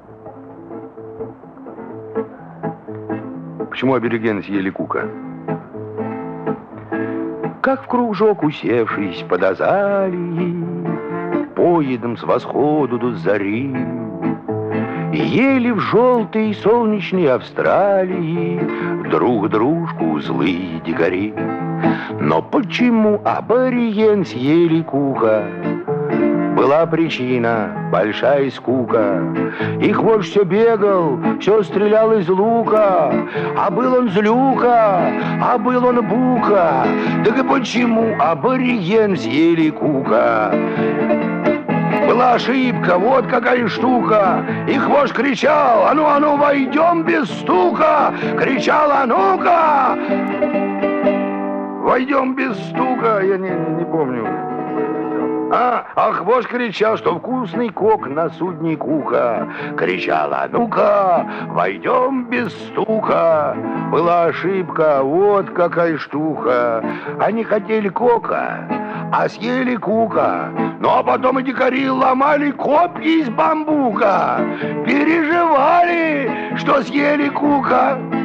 Почему аборигены съели Кука? Как в кружок усевшись под азалией, поедом с восходу до зари, ели в желтой солнечной Австралии друг дружку злые дикари. Но почему абориген съели Кука? Была причина, большая скука. Их вождь все бегал, все стрелял из лука. А был он злюка, а был он бука. Так и почему абориген съели Кука? Была ошибка, вот какая штука. Их вождь кричал: а ну, войдем без стука. Кричал: а ну-ка, войдем без стука. Я не помню. Ах, вождь кричал, что вкусный кок на судне Кука. Кричал: а ну-ка, войдем без стука. Была ошибка, вот какая штука. Они хотели кока, а съели Кука. Ну а потом и дикари ломали копья из бамбука. Переживали, что съели Кука.